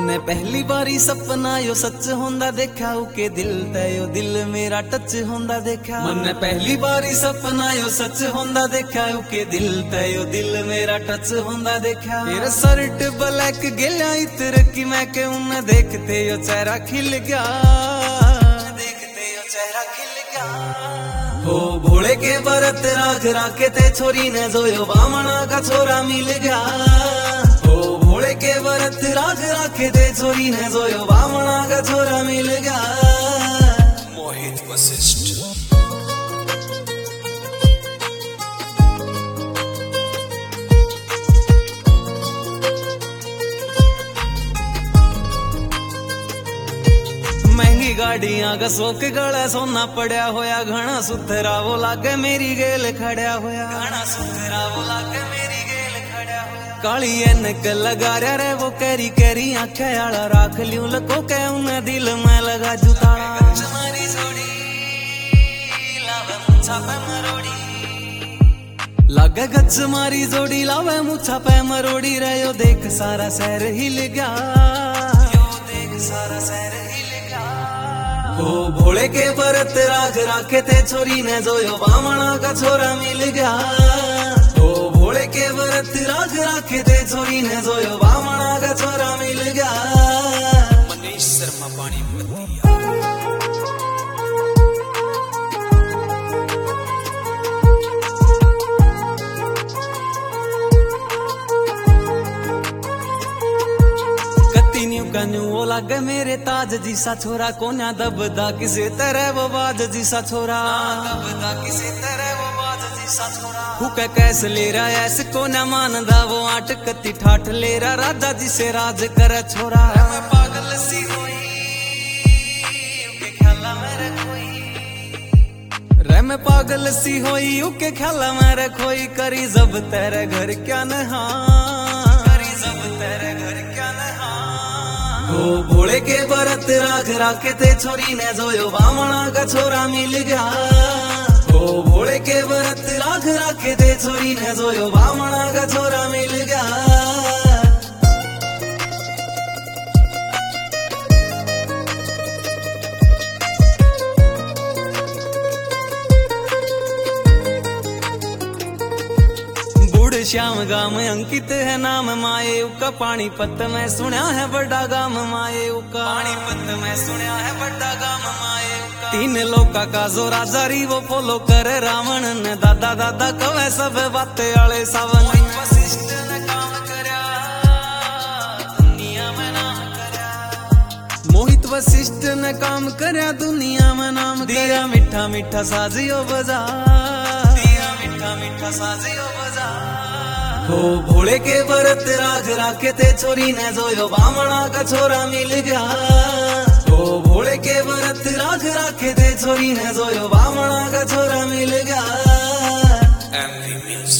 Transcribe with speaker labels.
Speaker 1: मन्ने पहली बारी सपना यो सच होंदा देखा उके दिल ते यो दिल मेरा टच होंदा देखा। मन्ने पहली बारी सपना यो सच होंदा देखा उके दिल ते यो दिल मेरा टच होंदा देखा। तेरा शर्ट ब्लैक गेला इतर की मैं के उन्हें देखते यो चेहरा खिल गया, देखते यो चेहरा खिल गया। हो भोले के बरत राग राके ते छोरी ने जोयो बामणा का छोरा मिल गया। भोले के व्रत राग राखे दे छोरी ने जोयो बामणा का छोरा मिल गया।
Speaker 2: मोहित वशिष्ठ।
Speaker 1: महंगी गाड़ियां का शौक गला सोना पड़ा होया घना सुथरा वो लागे मेरी गेल खड़ा होया, घना सुथरा वो लागे मेरी गेल खड़ा होया। काली एनक लगा रे वो कैरी कैरी आंखें आला राख लियो लको के उन्हें दिल में लगा जुताड़ा। तुम्हारी जोड़ी लावे मुछा पे मरोड़ी, लागे गच मारी जोड़ी लावे मुछा पे मरोड़ी रे यो देख सारा शहर हिल गया, यो देख सारा शहर हिल गया। हो भोले के व्रत राग राखे ते छोरी ने जोयो बामणा का छोरा मिल गया। भोले के व्रत राग राखे ते छोरी ने जोयो बामणा का छोरा मिल गया।
Speaker 2: मनीष शर्मा पानी
Speaker 1: कन्यू वो लागे मेरे ताज जिसा छोरा कोन्या दबदा किसे तरह वो बाज जिसा छोरा, दबदा किसे तरह वो बाज जिसा छोरा। हुके कैसे ले रहा ऐसे को न मानदा वो आट कति ठाठ ले रहा राजा जिसे राज करे छोरा। मैं पागल सी हुई उके ख्याला मेरे खोई, रे मैं पागल सी हुई उके ख्याला मेरे खोई। करी जब तेरे घर क्या नहा, करी जब तेरे घर क्या नहा। हो भोले के व्रत राग राखे ते छोरी ने जोयो बामणा का छोरा मिल गया। हो भोले के व्रत राग राखे ते छोरी ने जोयो बामणा का छोरा मिल गया। श्याम गाम अंकित है नाम माए उका, पानीपत में सुना है बड़ा गाम माए उका, पानीपत में सुना है बड़ा गाम माए उका। तीन लोका का जो राजा री वो फॉलो करे रावण ने दादा दादा कवे सब बातें आले सावन। वशिष्ठ ने काम करया दुनिया में नाम करया, मोहित वशिष्ठ ने काम करया दुनिया में नाम। दिया मीठा मीठा साजियो बजा, दिया मीठा मीठा साजियो बजा। हो भोले के व्रत राग राखे ते छोरी ने जोयो बामणा का छोरा मिल गया। हो भोले के व्रत राग राखे ते छोरी ने जोयो बामणा का छोरा मिल गया।
Speaker 2: MV Music।